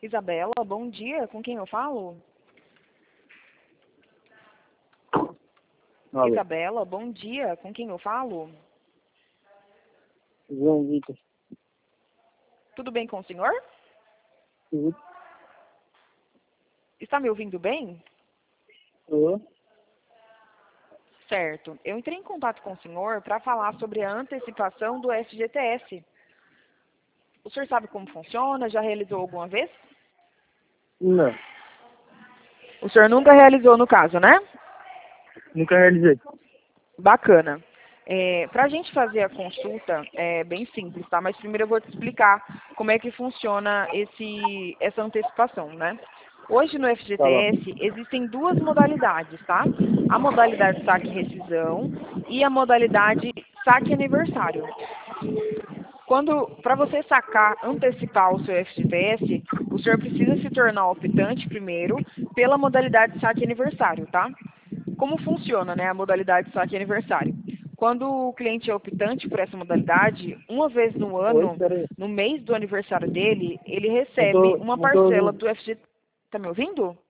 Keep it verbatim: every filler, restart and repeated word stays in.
Isabela, bom dia. Com quem eu falo? Alô. Isabela, bom dia. Com quem eu falo? João Vitor. Tudo bem com o senhor? Tudo. Está me ouvindo bem? Tô. Certo. Eu entrei em contato com o senhor para falar sobre a antecipação do F G T S. O senhor sabe como funciona? Já realizou alguma vez? Não. O senhor nunca realizou no caso, né? Nunca realizei. Bacana. É, para a gente fazer a consulta é bem simples, tá? Mas primeiro eu vou te explicar como é que funciona esse, essa antecipação, né? Hoje no Tá bom. F G T S existem duas modalidades, tá? A modalidade saque e rescisão e a modalidade saque e aniversário. Quando, para você sacar, antecipar o seu F G T S, o senhor precisa se tornar optante primeiro pela modalidade saque e aniversário, tá? Como funciona, né, a modalidade saque e aniversário? Quando o cliente é optante por essa modalidade, uma vez no Oi, ano, peraí. no mês do aniversário dele, ele Não recebe tô, uma não tô parcela ouvindo. do F G T S. Tá me ouvindo?